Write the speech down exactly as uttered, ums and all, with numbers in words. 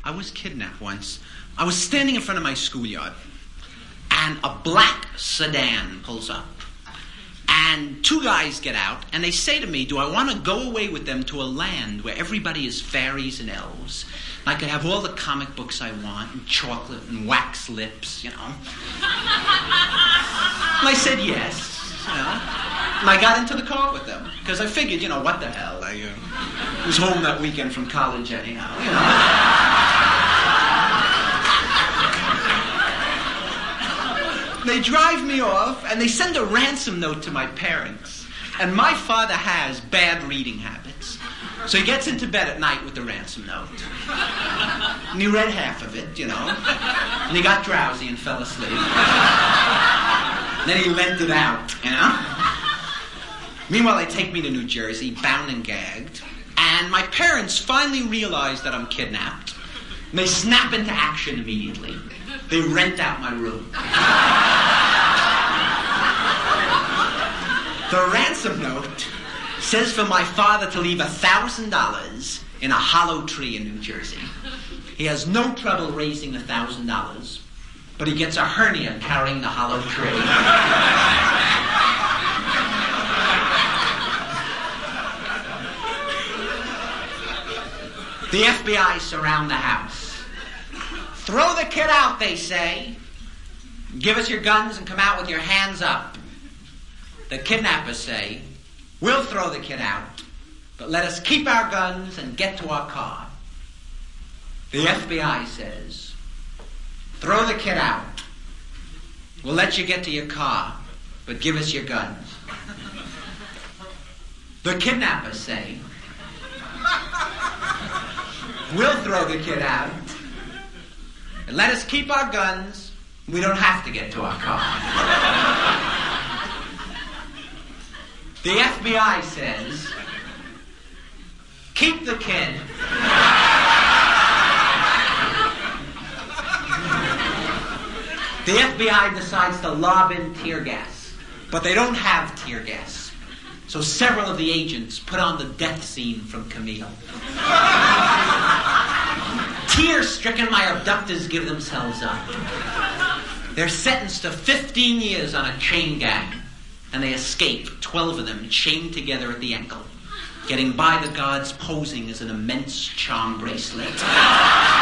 I was kidnapped once. I was standing in front of my schoolyard, and a black sedan pulls up. And two guys get out, and they say to me, do I want to go away with them to a land where everybody is fairies and elves? And I could have all the comic books I want, and chocolate and wax lips, you know. And I said yes, you know. And I got into the car with them, because I figured, you know, what the hell? I uh, was home that weekend from college anyhow, you know. They drive me off, and they send a ransom note to my parents. And my father has bad reading habits. So he gets into bed at night with the ransom note. And he read half of it, you know. And he got drowsy and fell asleep. And then he lent it out, you know. Meanwhile, they take me to New Jersey, bound and gagged. And my parents finally realize that I'm kidnapped. And they snap into action immediately. They rent out my room. The ransom note says for my father to leave a thousand dollars in a hollow tree in New Jersey. He has no trouble raising a thousand dollars, but he gets a hernia carrying the hollow tree. The F B I surround the house. Throw the kid out, they say. Give us your guns and come out with your hands up. The kidnappers say, we'll throw the kid out, but let us keep our guns and get to our car. The F B I says, throw the kid out. We'll let you get to your car, but give us your guns. The kidnappers say, we'll throw the kid out, and let us keep our guns. We don't have to get to our car. The F B I says, keep the kid. The F B I decides to lob in tear gas, but they don't have tear gas. So several of the agents put on the death scene from Camille. Tear-stricken, my abductors give themselves up. They're sentenced to fifteen years on a chain gang, and they escape, twelve of them chained together at the ankle, getting by the guards posing as an immense charm bracelet.